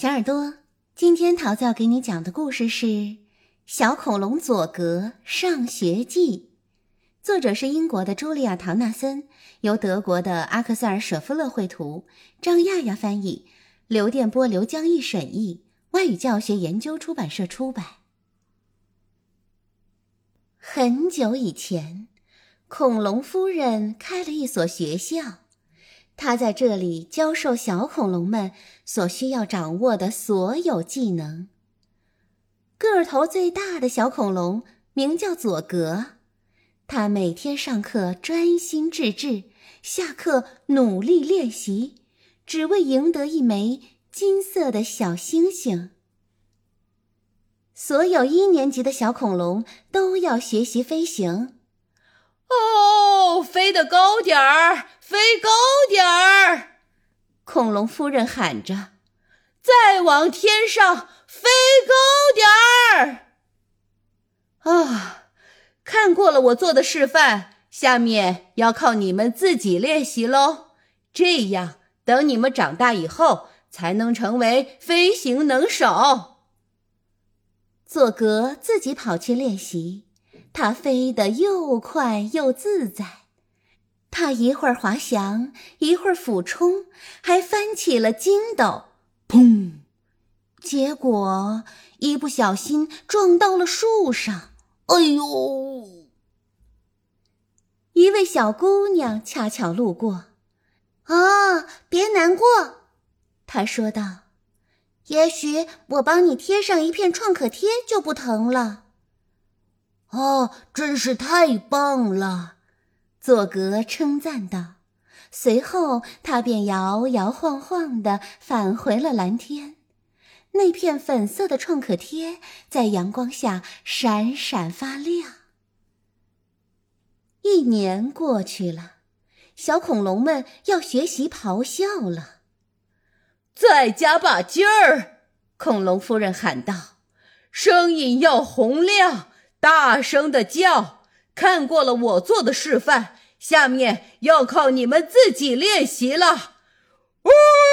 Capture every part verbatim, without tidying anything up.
小耳朵，今天桃子要给你讲的故事是《小恐龙佐格上学记》，作者是英国的茱莉亚·唐纳森，由德国的阿克塞尔·舍夫勒绘图，张亚亚翻译，刘电波、刘江毅审译，外语教学研究出版社出版。很久以前，恐龙夫人开了一所学校，她在这里教授小恐龙们所需要掌握的所有技能。个头最大的小恐龙名叫佐格，他每天上课专心致志，下课努力练习，只为赢得一枚金色的小星星。所有一年级的小恐龙都要学习飞行。 哦，飞得高点儿，飞高点儿！ 恐龙夫人喊着， 再往天上飞高点儿！啊，看过了我做的示范，下面要靠你们自己练习喽。这样，等你们长大以后，才能成为飞行能手。 佐格自己跑去练习，他飞得又快又自在。他一会儿滑翔，一会儿俯冲，还翻起了筋斗，砰！结果一不小心撞到了树上，哎呦！一位小姑娘恰巧路过，啊，别难过，她说道，也许我帮你贴上一片创可贴就不疼了。哦，真是太棒了，佐格称赞道。随后他便摇摇晃晃地返回了蓝天。那片粉色的创可贴在阳光下闪闪发亮。一年过去了，小恐龙们要学习咆哮了。 再加把劲儿！恐龙夫人喊道，声音要洪亮，大声地叫。看过了我做的示范，下面要靠你们自己练习了。呜！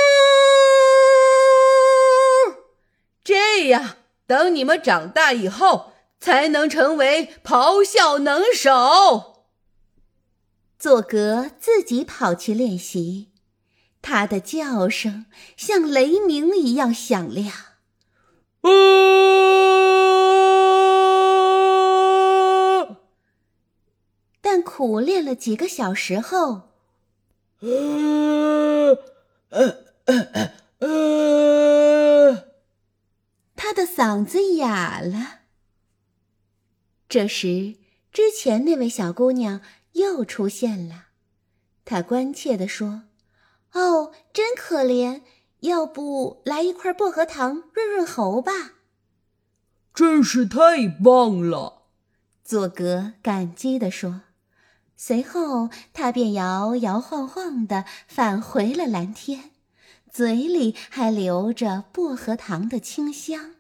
这样，等你们长大以后，才能成为咆哮能手。 佐格自己跑去练习，他的叫声像雷鸣一样响亮。 啊！ 但苦练了几个小时后， 呃呃呃呃、 他的嗓子哑了。这时，之前那位小姑娘又出现了，她关切地说，哦，真可怜，要不来一块薄荷糖润润喉吧？ 真是太棒了， 佐格感激地说。随后他便摇摇晃晃地返回了蓝天，嘴里还留着薄荷糖的清香。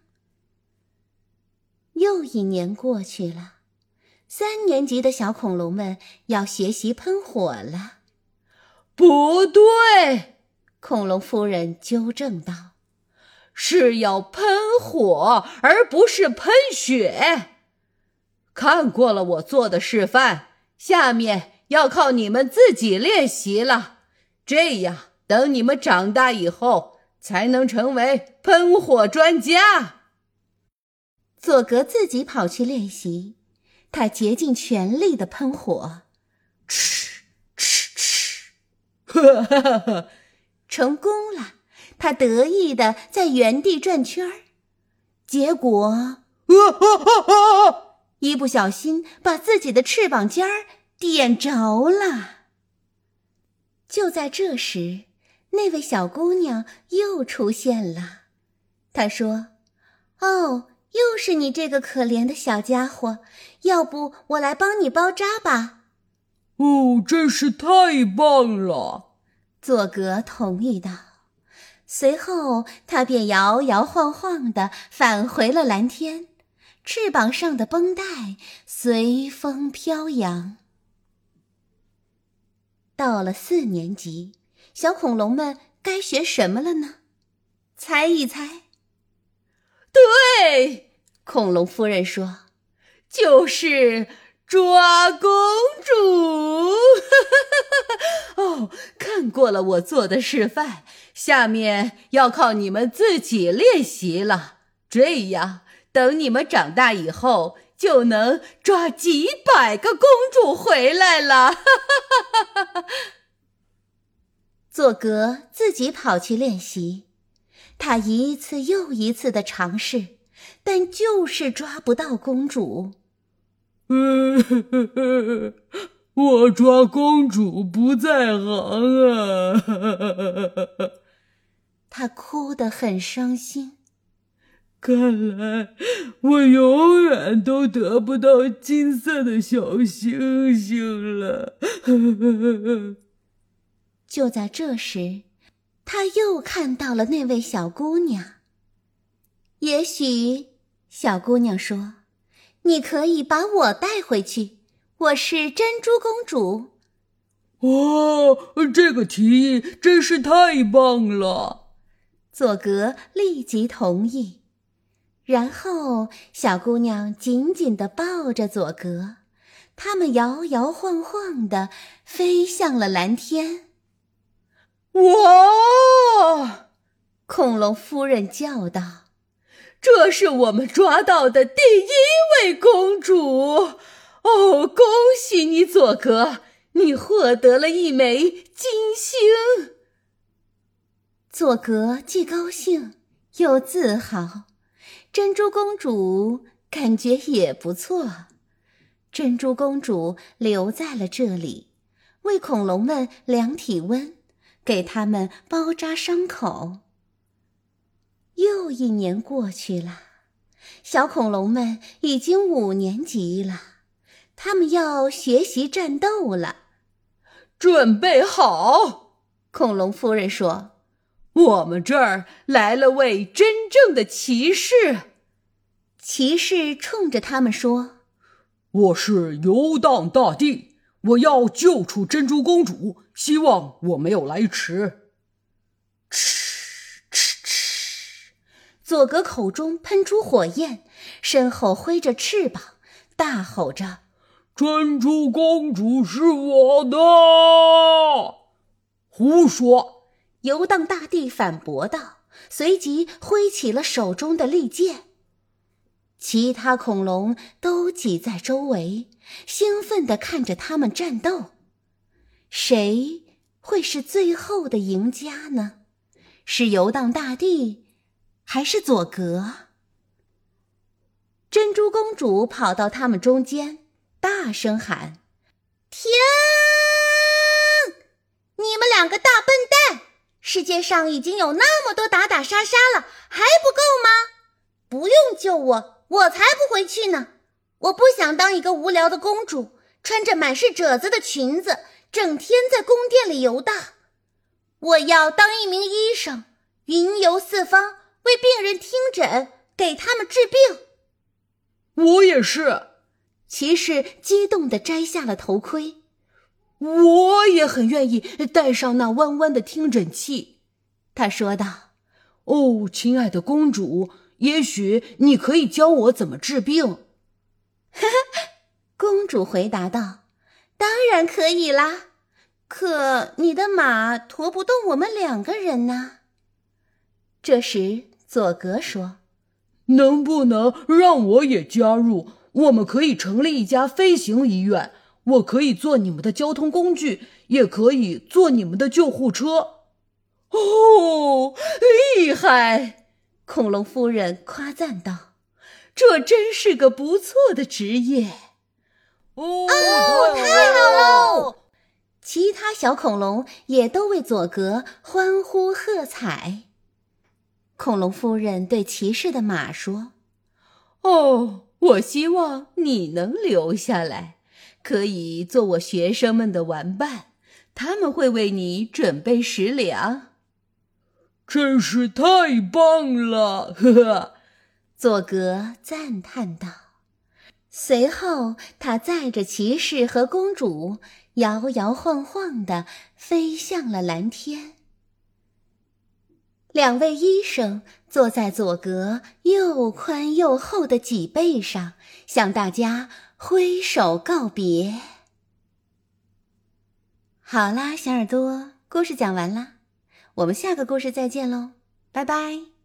又一年过去了，三年级的小恐龙们要学习喷火了。 不对， 恐龙夫人纠正道， 是要喷火，而不是喷血。看过了我做的示范，下面要靠你们自己练习了。这样，等你们长大以后，才能成为喷火专家。 佐格自己跑去练习，他竭尽全力地喷火，嗤嗤嗤， 哈哈哈哈， 成功了！他得意地在原地转圈儿，结果， 啊啊啊啊！ 一不小心把自己的翅膀尖儿点着了。就在这时，那位小姑娘又出现了。她说，哦，又是你这个可怜的小家伙，要不我来帮你包扎吧？ 哦，真是太棒了， 佐格同意道。随后他便摇摇晃晃地返回了蓝天，翅膀上的绷带随风飘扬。到了四年级，小恐龙们该学什么了呢？ 猜一猜。 对，恐龙夫人说，就是抓公主。哦，看过了我做的示范，下面要靠你们自己练习了。这样，等你们长大以后，就能抓几百个公主回来了。 佐格自己跑去练习，他一次又一次的尝试，但就是抓不到公主。 我抓公主不在行啊！ 他哭得很伤心。 看来我永远都得不到金色的小星星了。 就在这时，他又看到了那位小姑娘。也许，小姑娘说，你可以把我带回去，我是珍珠公主。 哦，这个提议真是太棒了！ 佐格立即同意。然后，小姑娘紧紧地抱着佐格，他们摇摇晃晃地飞向了蓝天。 哇！ 恐龙夫人叫道：“ 这是我们抓到的第一位公主！哦，恭喜你，佐格，你获得了一枚金星。” 佐格既高兴又自豪，珍珠公主感觉也不错。珍珠公主留在了这里，为恐龙们量体温，给他们包扎伤口。又一年过去了，小恐龙们已经五年级了，他们要学习战斗了。 准备好， 恐龙夫人说， 我们这儿来了位真正的骑士。 骑士冲着他们说， 我是游荡大帝，我要救出珍珠公主，希望我没有来迟。 嗤嗤嗤！佐格口中喷出火焰，身后挥着翅膀，大吼着：“ 珍珠公主是我的！”胡说！ 游荡大帝反驳道，随即挥起了手中的利剑。其他恐龙都挤在周围，兴奋地看着他们战斗。谁会是最后的赢家呢？是游荡大帝，还是佐格？珍珠公主跑到他们中间，大声喊：“停！你们两个大笨蛋！世界上已经有那么多打打杀杀了，还不够吗？不用救我！我才不回去呢！我不想当一个无聊的公主，穿着满是褶子的裙子，整天在宫殿里游荡。我要当一名医生，云游四方，为病人听诊，给他们治病。” 我也是。 骑士激动地摘下了头盔。 我也很愿意戴上那弯弯的听诊器， 他说道。 哦，亲爱的公主，也许你可以教我怎么治病。 公主回答道，当然可以啦，可你的马驮不动我们两个人呢。这时佐格说， 能不能让我也加入？我们可以成立一家飞行医院，我可以做你们的交通工具，也可以做你们的救护车。 哦，厉害！ 恐龙夫人夸赞道， 这真是个不错的职业。 哦， 哦太好喽！其他小恐龙也都为佐格欢呼喝彩。恐龙夫人对骑士的马说， 哦，我希望你能留下来，可以做我学生们的玩伴，他们会为你准备食粮。 真是太棒了，呵呵！ 佐格赞叹道。随后，他载着骑士和公主，摇摇晃晃地飞向了蓝天。 两位医生坐在佐格又宽又厚的脊背上，向大家挥手告别。好啦，小耳朵，故事讲完啦，我们下个故事再见喽，拜拜。